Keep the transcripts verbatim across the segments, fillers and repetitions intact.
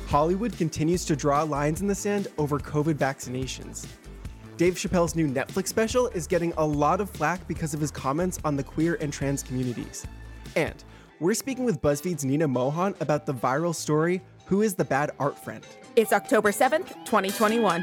Hollywood continues to draw lines in the sand over COVID vaccinations. Dave Chappelle's new Netflix special is getting a lot of flack because of his comments on the queer and trans communities. And we're speaking with BuzzFeed's Nina Mohan about the viral story, Who is the Bad Art Friend? It's October seventh, twenty twenty-one.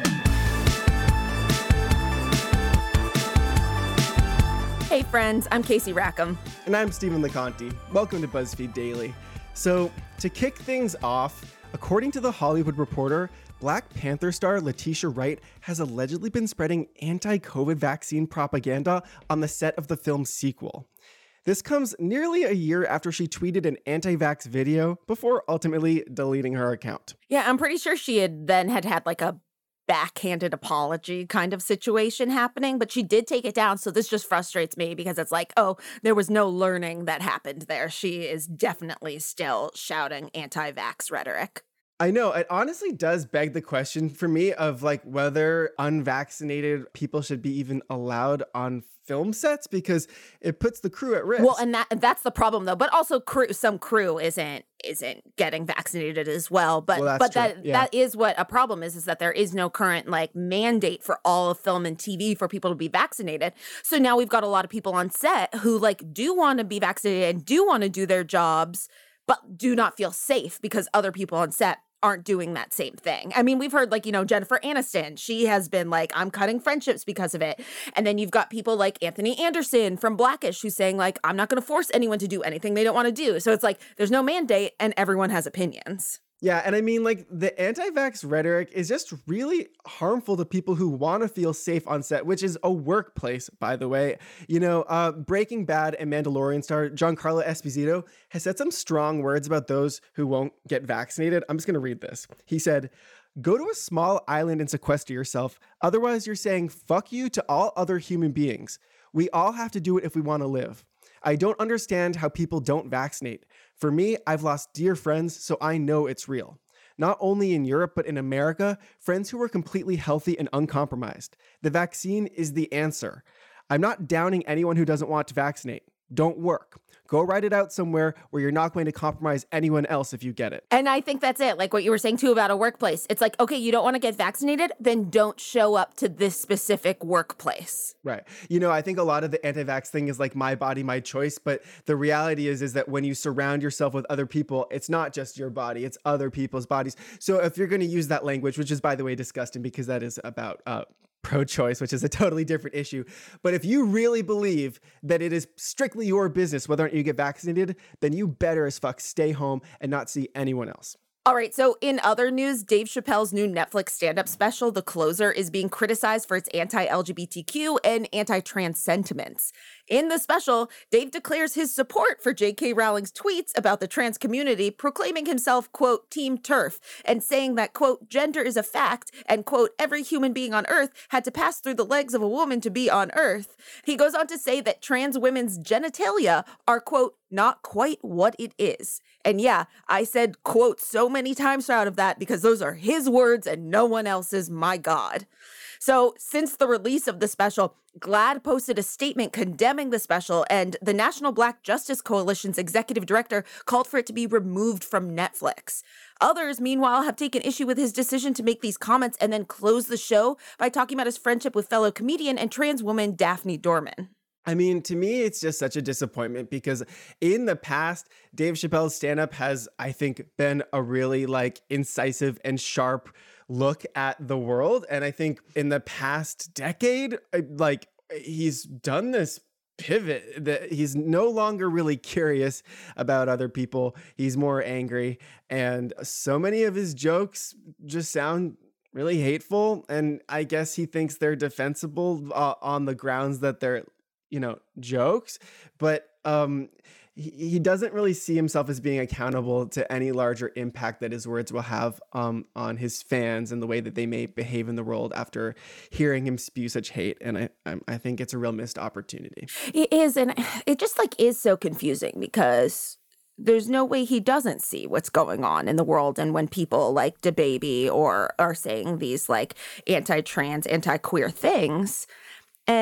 Hey friends, I'm Casey Rackham. And I'm Stephen LeConte. Welcome to BuzzFeed Daily. So, to kick things off, according to The Hollywood Reporter, Black Panther star Letitia Wright has allegedly been spreading anti-COVID vaccine propaganda on the set of the film's sequel. This comes nearly a year after she tweeted an anti-vax video before ultimately deleting her account. Yeah, I'm pretty sure she had then had had like a backhanded apology kind of situation happening, but she did take it down. So this just frustrates me because it's like, oh, there was no learning that happened there. She is definitely still shouting anti-vax rhetoric. I know, it honestly does beg the question for me of like whether unvaccinated people should be even allowed on film sets because it puts the crew at risk. Well, and that that's the problem though. But also crew some crew isn't isn't getting vaccinated as well. But well, but true. that yeah. that is what a problem is, is that there is no current like mandate for all of film and T V for people to be vaccinated. So now we've got a lot of people on set who like do want to be vaccinated and do want to do their jobs, but do not feel safe because other people on set aren't doing that same thing. I mean, we've heard like, you know, Jennifer Aniston, she has been like, I'm cutting friendships because of it. And then you've got people like Anthony Anderson from Blackish who's saying like, I'm not going to force anyone to do anything they don't want to do. So it's like, there's no mandate and everyone has opinions. Yeah, and I mean, like, the anti-vax rhetoric is just really harmful to people who want to feel safe on set, which is a workplace, by the way. You know, uh, Breaking Bad and Mandalorian star Giancarlo Esposito has said some strong words about those who won't get vaccinated. I'm just going to read this. He said, "Go to a small island and sequester yourself. Otherwise, you're saying fuck you to all other human beings. We all have to do it if we want to live. I don't understand how people don't vaccinate. For me, I've lost dear friends, so I know it's real. Not only in Europe, but in America, friends who were completely healthy and uncompromised. The vaccine is the answer. I'm not downing anyone who doesn't want to vaccinate. Don't work. Go write it out somewhere where you're not going to compromise anyone else if you get it." And I think that's it. Like what you were saying too about a workplace. It's like, okay, you don't want to get vaccinated, then don't show up to this specific workplace. Right. You know, I think a lot of the anti-vax thing is like my body, my choice. But the reality is, is that when you surround yourself with other people, it's not just your body, it's other people's bodies. So if you're going to use that language, which is, by the way, disgusting because that is about uh, pro-choice, which is a totally different issue. But if you really believe that it is strictly your business whether or not you get vaccinated, then you better as fuck stay home and not see anyone else. All right, so in other news, Dave Chappelle's new Netflix stand-up special, The Closer, is being criticized for its anti-L G B T Q and anti-trans sentiments. In the special, Dave declares his support for J K Rowling's tweets about the trans community, proclaiming himself, quote, Team TERF, and saying that, quote, gender is a fact, and, quote, every human being on Earth had to pass through the legs of a woman to be on Earth. He goes on to say that trans women's genitalia are, quote, not quite what it is. And yeah, I said, quote, so many times out of that because those are his words and no one else's, my God. So since the release of the special, GLAAD posted a statement condemning the special, and the National Black Justice Coalition's executive director called for it to be removed from Netflix. Others, meanwhile, have taken issue with his decision to make these comments and then close the show by talking about his friendship with fellow comedian and trans woman Daphne Dorman. I mean, to me, it's just such a disappointment because in the past, Dave Chappelle's stand-up has, I think, been a really like incisive and sharp look at the world. And I think in the past decade, like he's done this pivot that he's no longer really curious about other people. He's more angry. And so many of his jokes just sound really hateful. And I guess he thinks they're defensible uh, on the grounds that they're, you know, jokes, but um, he, he doesn't really see himself as being accountable to any larger impact that his words will have um, on his fans and the way that they may behave in the world after hearing him spew such hate. And I, I, I think it's a real missed opportunity. It is, and it just like is so confusing because there's no way he doesn't see what's going on in the world. And when people like DaBaby or are saying these like anti-trans, anti-queer things, and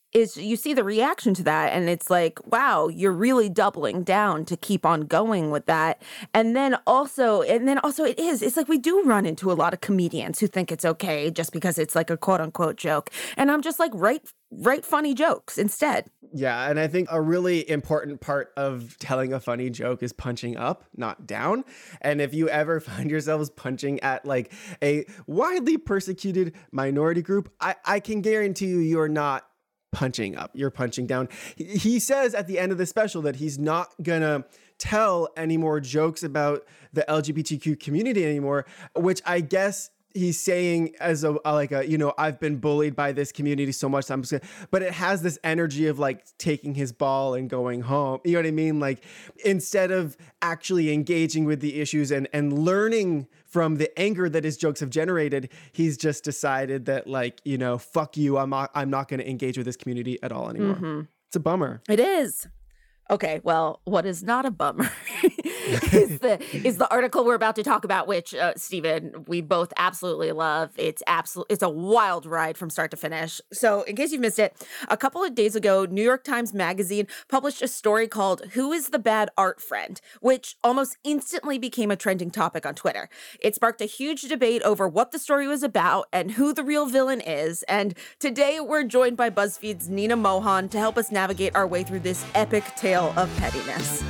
is you see the reaction to that and it's like, wow, you're really doubling down to keep on going with that. And then also, and then also it is, it's like we do run into a lot of comedians who think it's okay just because it's like a quote unquote joke. And I'm just like, write, write funny jokes instead. Yeah, and I think a really important part of telling a funny joke is punching up, not down. And if you ever find yourselves punching at like a widely persecuted minority group, I, I can guarantee you you're not punching up, you're punching down. He, he says at the end of the special that he's not gonna tell any more jokes about the L G B T Q community anymore, which I guess he's saying as a, like a, you know, I've been bullied by this community so much, I'm just gonna, but it has this energy of like taking his ball and going home. You know what I mean? Like instead of actually engaging with the issues and, and learning from the anger that his jokes have generated, he's just decided that like, you know, fuck you. I'm not, I'm not going to engage with this community at all anymore. Mm-hmm. It's a bummer. It is. Okay, well, what is not a bummer is the is the article we're about to talk about, which uh, Stephen, we both absolutely love. It's absolute. It's a wild ride from start to finish. So, in case you've missed it, a couple of days ago, New York Times Magazine published a story called "Who is the Bad Art Friend?" which almost instantly became a trending topic on Twitter. It sparked a huge debate over what the story was about and who the real villain is. And today, we're joined by BuzzFeed's Nina Mohan to help us navigate our way through this epic tale of pettiness.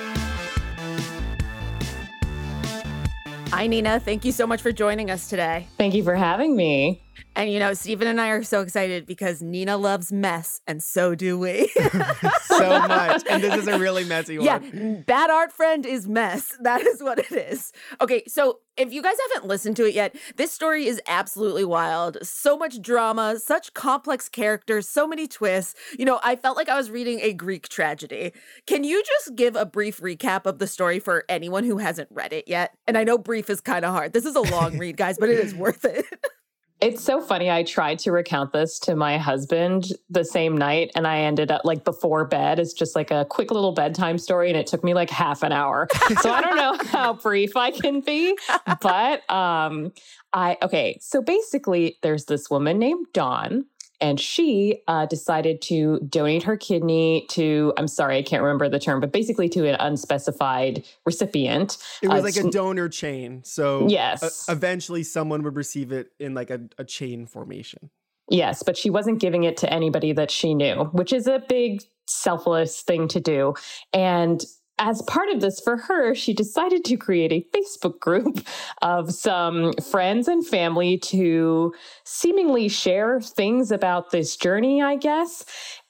Hi, Nina. Thank you so much for joining us today. Thank you for having me. And, you know, Stephen and I are so excited because Nina loves mess, and so do we. So much. And this is a really messy one. Yeah, Bad Art Friend is mess. That is what it is. Okay, so if you guys haven't listened to it yet, this story is absolutely wild. So much drama, such complex characters, so many twists. You know, I felt like I was reading a Greek tragedy. Can you just give a brief recap of the story for anyone who hasn't read it yet? And I know brief is kind of hard. This is a long read, guys, but it is worth it. It's so funny. I tried to recount this to my husband the same night, and I ended up like before bed. It's just like a quick little bedtime story, and it took me like half an hour. So I don't know how brief I can be, but um, I okay. So basically, there's this woman named Dawn. And she uh, decided to donate her kidney to, I'm sorry, I can't remember the term, but basically to an unspecified recipient. It was uh, like a donor chain. So yes. uh, eventually someone would receive it in like a, a chain formation. Yes, but she wasn't giving it to anybody that she knew, which is a big selfless thing to do. And as part of this, for her, she decided to create a Facebook group of some friends and family to seemingly share things about this journey, I guess.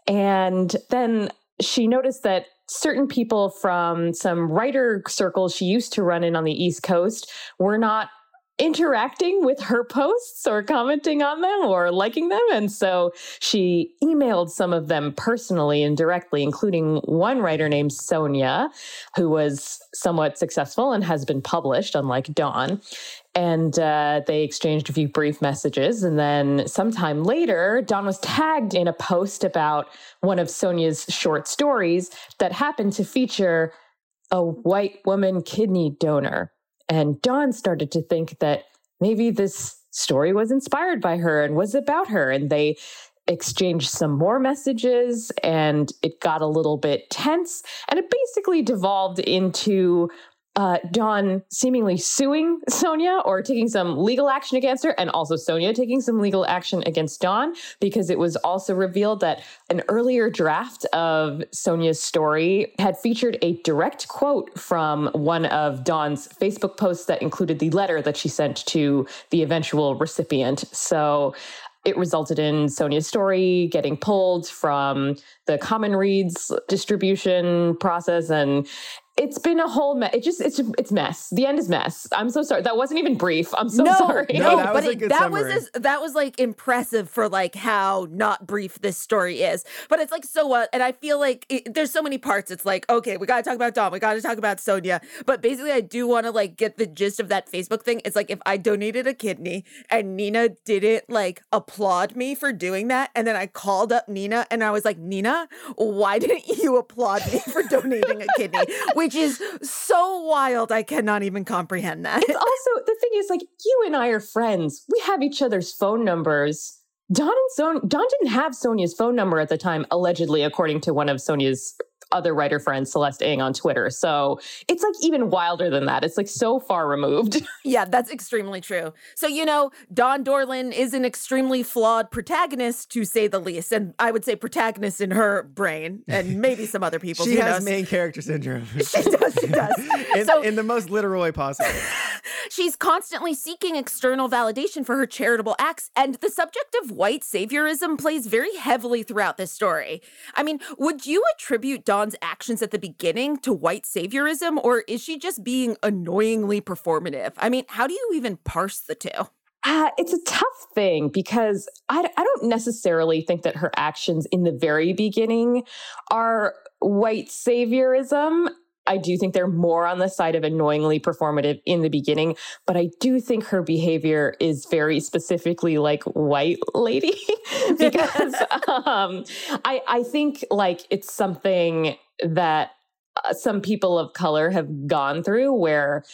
And then she noticed that certain people from some writer circles she used to run in on the East Coast were not interacting with her posts or commenting on them or liking them. And so she emailed some of them personally and directly, including one writer named Sonia, who was somewhat successful and has been published, unlike Dawn. And uh, they exchanged a few brief messages. And then sometime later, Dawn was tagged in a post about one of Sonia's short stories that happened to feature a white woman kidney donor. And Dawn started to think that maybe this story was inspired by her and was about her. And they exchanged some more messages, and it got a little bit tense. And it basically devolved into uh, Dawn seemingly suing Sonia or taking some legal action against her, and also Sonia taking some legal action against Dawn, because it was also revealed that an earlier draft of Sonia's story had featured a direct quote from one of Dawn's Facebook posts that included the letter that she sent to the eventual recipient. So it resulted in Sonia's story getting pulled from the Common Reads distribution process, and it's been a whole mess. It just, it's, it's mess. The end is mess. I'm so sorry. That wasn't even brief. I'm so no, sorry. No, no that but was, it, that, was just, that was like impressive for like how not brief this story is. But it's like, so what? And I feel like it, there's so many parts. It's like, okay, we got to talk about Dawn. We got to talk about Sonia. But basically, I do want to like get the gist of that Facebook thing. It's like, if I donated a kidney and Nina didn't like applaud me for doing that, and then I called up Nina and I was like, Nina, why didn't you applaud me for donating a kidney? Which is so wild. I cannot even comprehend that. It's also, the thing is, like, you and I are friends. We have each other's phone numbers. Dawn and Son- Dawn didn't have Sonia's phone number at the time, allegedly, according to one of Sonia's other writer friend, Celeste Ng, on Twitter. So it's like even wilder than that. It's like so far removed. Yeah, that's extremely true. So, you know, Dawn Dorland is an extremely flawed protagonist, to say the least. And I would say protagonist in her brain, and maybe some other people. She has knows? main character syndrome. She does, she does. in, so, in the most literal way possible. She's constantly seeking external validation for her charitable acts, and the subject of white saviorism plays very heavily throughout this story. I mean, would you attribute Dawn's actions at the beginning to white saviorism, or is she just being annoyingly performative? I mean, how do you even parse the two? Uh, it's a tough thing because I, I don't necessarily think that her actions in the very beginning are white saviorism. I do think they're more on the side of annoyingly performative in the beginning, but I do think her behavior is very specifically like white lady because um, I, I think like it's something that Uh, some people of color have gone through where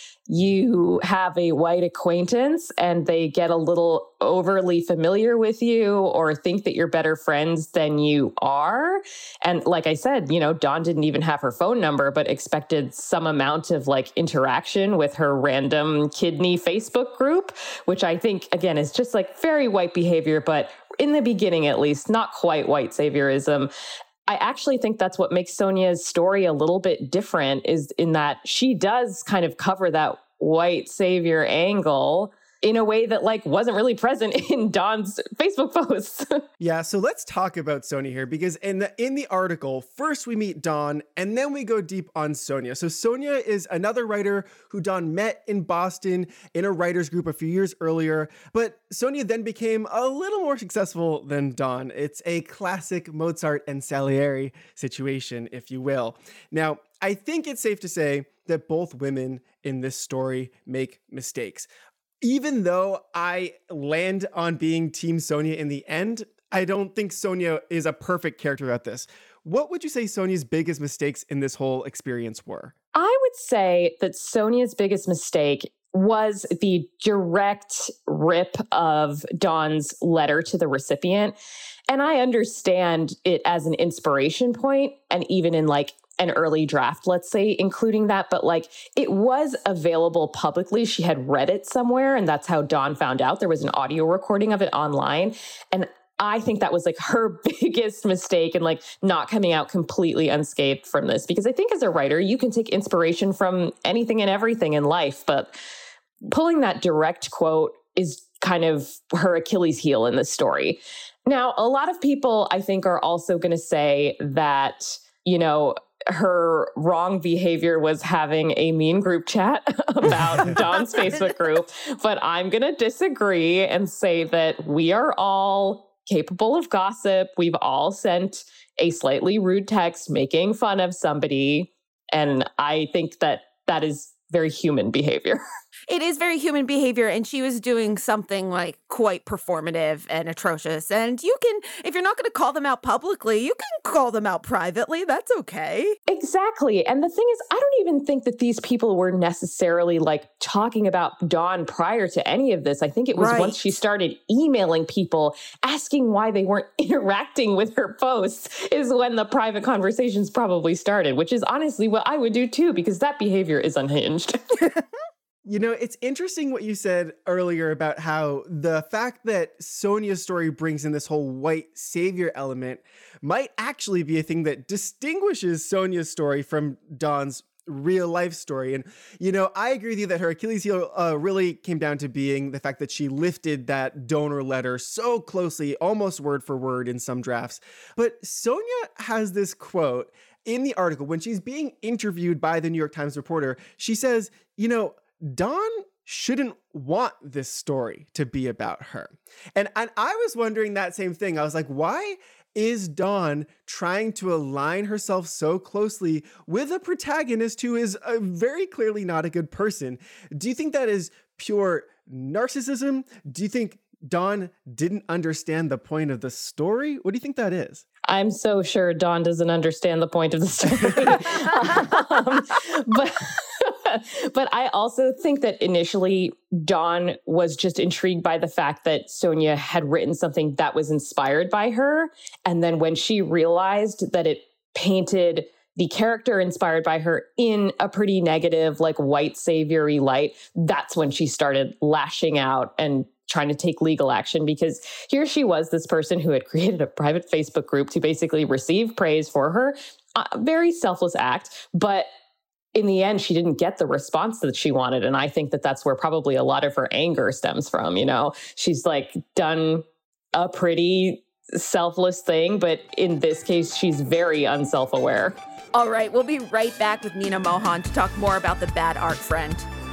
you have a white acquaintance and they get a little overly familiar with you or think that you're better friends than you are. And like I said, you know, Dawn didn't even have her phone number, but expected some amount of like interaction with her random kidney Facebook group, which I think, again, is just like very white behavior, but in the beginning, at least, not quite white saviorism. I actually think that's what makes Sonia's story a little bit different, is in that she does kind of cover that white savior angle in a way that like wasn't really present in Dawn's Facebook posts. Yeah, so let's talk about Sonia here, because in the in the article, first we meet Dawn and then we go deep on Sonia. So Sonia is another writer who Dawn met in Boston in a writers group a few years earlier, but Sonia then became a little more successful than Dawn. It's a classic Mozart and Salieri situation, if you will. Now, I think it's safe to say that both women in this story make mistakes. Even though I land on being Team Sonia in the end, I don't think Sonia is a perfect character at this. What would you say Sonia's biggest mistakes in this whole experience were? I would say that Sonia's biggest mistake was the direct rip of Dawn's letter to the recipient. And I understand it as an inspiration point, and even in like an early draft, let's say, including that, but like it was available publicly. She had read it somewhere, and that's how Dawn found out. There was an audio recording of it online. And I think that was like her biggest mistake, and like not coming out completely unscathed from this, because I think as a writer, you can take inspiration from anything and everything in life, but pulling that direct quote is kind of her Achilles heel in this story. Now, a lot of people, I think, are also going to say that, you know, her wrong behavior was having a mean group chat about Dawn's Facebook group, but I'm going to disagree and say that we are all capable of gossip. We've all sent a slightly rude text making fun of somebody, and I think that that is very human behavior. It is very human behavior, and she was doing something like quite performative and atrocious. And you can, if you're not going to call them out publicly, you can call them out privately. That's okay. Exactly. And the thing is, I don't even think that these people were necessarily like talking about Dawn prior to any of this. I think it was right. once she started emailing people asking why they weren't interacting with her posts is when the private conversations probably started, which is honestly what I would do too, because that behavior is unhinged. You know, it's interesting what you said earlier about how the fact that Sonia's story brings in this whole white savior element might actually be a thing that distinguishes Sonia's story from Dawn's real life story. And, you know, I agree with you that her Achilles heel uh, really came down to being the fact that she lifted that donor letter so closely, almost word for word in some drafts. But Sonia has this quote in the article when she's being interviewed by the New York Times reporter. She says, you know, Dawn shouldn't want this story to be about her. And, and I was wondering that same thing. I was like, why is Dawn trying to align herself so closely with a protagonist who is uh, very clearly not a good person? Do you think that is pure narcissism? Do you think Dawn didn't understand the point of the story? What do you think that is? I'm so sure Dawn doesn't understand the point of the story. um, but But I also think that initially Dawn was just intrigued by the fact that Sonia had written something that was inspired by her. And then when she realized that it painted the character inspired by her in a pretty negative, like white savior-y light, that's when she started lashing out and trying to take legal action, because here she was, this person who had created a private Facebook group to basically receive praise for her, a very selfless act. But in the end, she didn't get the response that she wanted. And I think that that's where probably a lot of her anger stems from. You know, she's like done a pretty selfless thing, but in this case, she's very unself-aware. All right, we'll be right back with Nina Mohan to talk more about the bad art friend.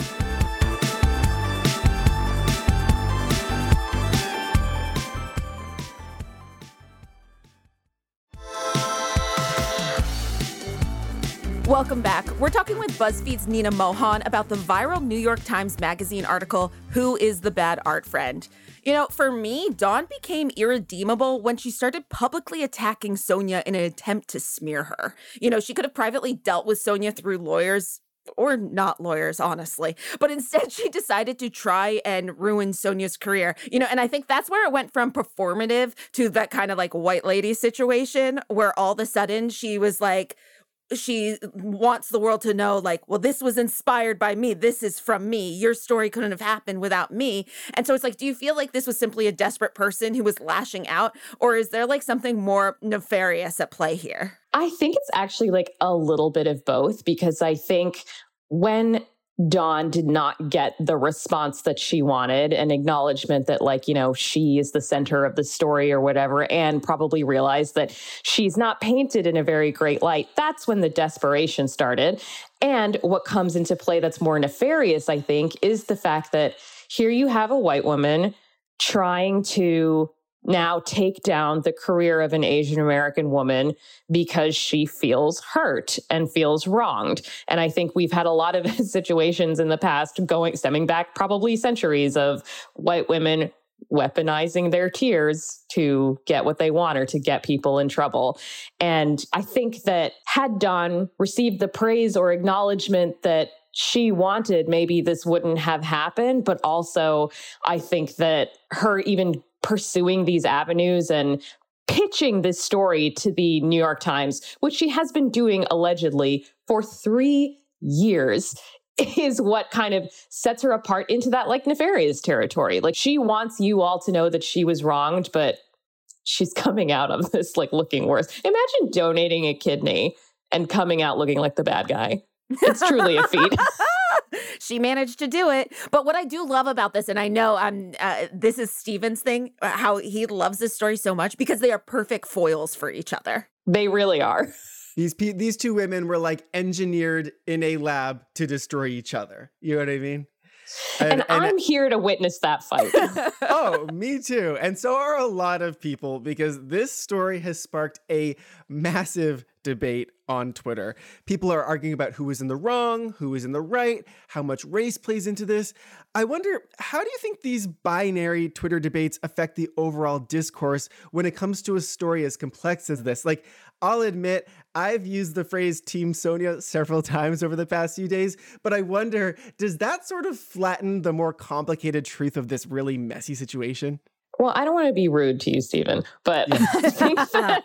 Welcome back. We're talking with BuzzFeed's Nina Mohan about the viral New York Times Magazine article, Who is the Bad Art Friend? You know, for me, Dawn became irredeemable when she started publicly attacking Sonia in an attempt to smear her. You know, she could have privately dealt with Sonia through lawyers, or not lawyers, honestly. But instead, she decided to try and ruin Sonia's career. You know, and I think that's where it went from performative to that kind of like white lady situation where all of a sudden she was like, she wants the world to know, like, well, this was inspired by me. This is from me. Your story couldn't have happened without me. And so it's like, do you feel like this was simply a desperate person who was lashing out? Or is there like something more nefarious at play here? I think it's actually like a little bit of both, because I think when Dawn did not get the response that she wanted, an acknowledgement that, like, you know, she is the center of the story or whatever, and probably realized that she's not painted in a very great light. That's when the desperation started. And what comes into play that's more nefarious, I think, is the fact that here you have a white woman trying to now take down the career of an Asian American woman because she feels hurt and feels wronged. And I think we've had a lot of situations in the past going, stemming back probably centuries, of white women weaponizing their tears to get what they want or to get people in trouble. And I think that had Dawn received the praise or acknowledgement that she wanted, maybe this wouldn't have happened. But also, I think that her even pursuing these avenues and pitching this story to the New York Times, which she has been doing allegedly for three years, is what kind of sets her apart into that like nefarious territory. Like, she wants you all to know that she was wronged, but she's coming out of this like looking worse. Imagine donating a kidney and coming out looking like the bad guy. It's truly a feat. She managed to do it. But what I do love about this, and I know I'm, uh, this is Steven's thing, how he loves this story so much, because they are perfect foils for each other. They really are. These pe- these two women were like engineered in a lab to destroy each other. You know what I mean? And, and, and I'm here to witness that fight. Oh, me too. And so are a lot of people, because this story has sparked a massive debate on Twitter. People are arguing about who is in the wrong, who is in the right, how much race plays into this. I wonder, how do you think these binary Twitter debates affect the overall discourse when it comes to a story as complex as this? Like, I'll admit, I've used the phrase Team Sonia several times over the past few days, but I wonder, does that sort of flatten the more complicated truth of this really messy situation? Well, I don't want to be rude to you, Stephen, but yeah. I, think that,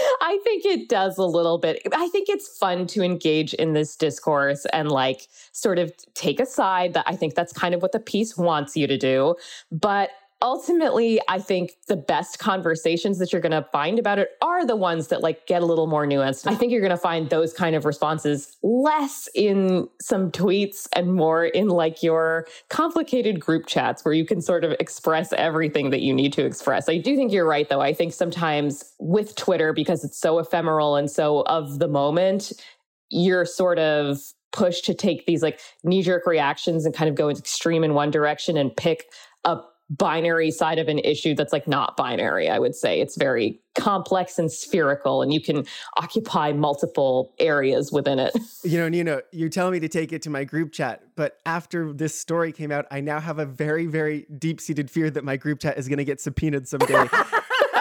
I think it does a little bit. I think it's fun to engage in this discourse and like sort of take a side. That I think that's kind of what the piece wants you to do. But ultimately, I think the best conversations that you're going to find about it are the ones that like get a little more nuanced. I think you're going to find those kind of responses less in some tweets and more in like your complicated group chats where you can sort of express everything that you need to express. I do think you're right, though. I think sometimes with Twitter, because it's so ephemeral and so of the moment, you're sort of pushed to take these like knee-jerk reactions and kind of go extreme in one direction and pick a binary side of an issue that's like not binary. I would say it's very complex and spherical, and you can occupy multiple areas within it. You know, Nina, you're telling me to take it to my group chat, but after this story came out, I now have a very, very deep-seated fear that my group chat is going to get subpoenaed someday.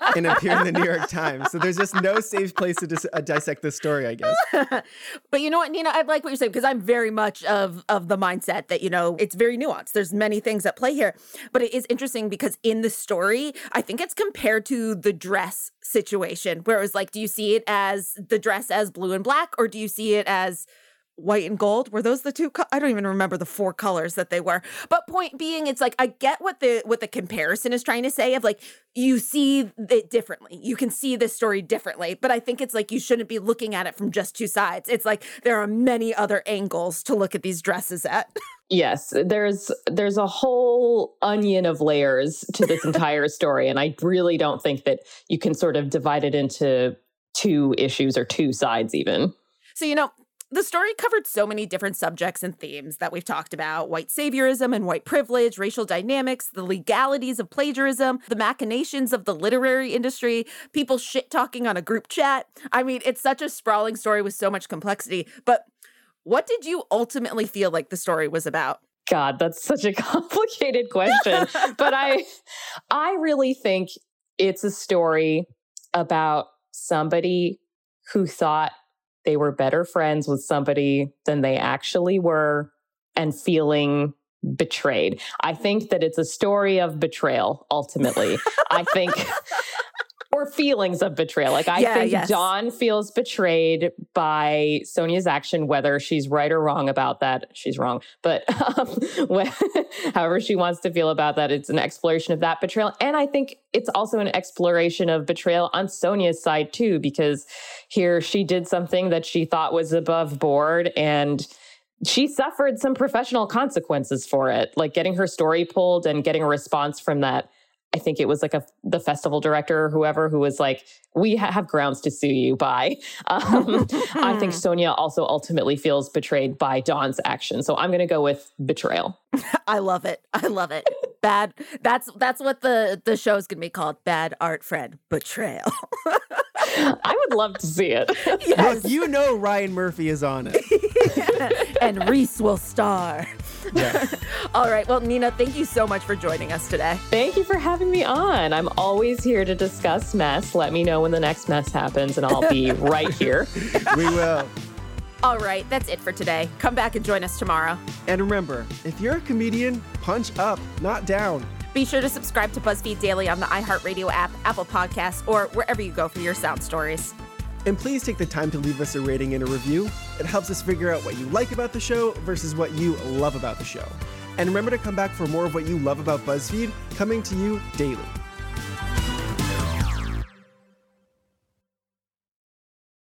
and appear in the New York Times. So there's just no safe place to dis- uh, dissect this story, I guess. But you know what, Nina, I like what you're saying, because I'm very much of, of the mindset that, you know, it's very nuanced. There's many things at play here. But it is interesting because in the story, I think it's compared to the dress situation, where it was like, do you see it as the dress as blue and black, or do you see it as white and gold? Were those the two? Co- I don't even remember the four colors that they were. But point being, it's like, I get what the what the comparison is trying to say of like, you see it differently. You can see this story differently. But I think it's like, you shouldn't be looking at it from just two sides. It's like, there are many other angles to look at these dresses at. Yes, there's there's a whole onion of layers to this entire story. And I really don't think that you can sort of divide it into two issues or two sides even. So, you know, the story covered so many different subjects and themes that we've talked about: white saviorism and white privilege, racial dynamics, the legalities of plagiarism, the machinations of the literary industry, people shit-talking on a group chat. I mean, it's such a sprawling story with so much complexity. But what did you ultimately feel like the story was about? God, that's such a complicated question. But I, I really think it's a story about somebody who thought they were better friends with somebody than they actually were and feeling betrayed. I think that it's a story of betrayal, ultimately. I think, or feelings of betrayal. Like, I yeah, think yes. Dawn feels betrayed by Sonia's action, whether she's right or wrong about that. She's wrong. But um, when, however she wants to feel about that, it's an exploration of that betrayal. And I think it's also an exploration of betrayal on Sonia's side, too, because here she did something that she thought was above board, and she suffered some professional consequences for it, like getting her story pulled and getting a response from that. I think it was like a the festival director or whoever who was like, we ha- have grounds to sue you by. Um, I think Sonia also ultimately feels betrayed by Dawn's action. So I'm going to go with betrayal. I love it. I love it. Bad. That's that's what the, the show's going to be called. Bad Art Friend Betrayal. I would love to see it. Yes. Look, you know Ryan Murphy is on it. And Reese will star. Yeah. All right. Well, Nina, thank you so much for joining us today. Thank you for having me on. I'm always here to discuss mess. Let me know when the next mess happens and I'll be right here. We will. All right. That's it for today. Come back and join us tomorrow. And remember, if you're a comedian, punch up, not down. Be sure to subscribe to BuzzFeed Daily on the iHeartRadio app, Apple Podcasts, or wherever you go for your sound stories. And please take the time to leave us a rating and a review. It helps us figure out what you like about the show versus what you love about the show. And remember to come back for more of what you love about BuzzFeed, coming to you daily.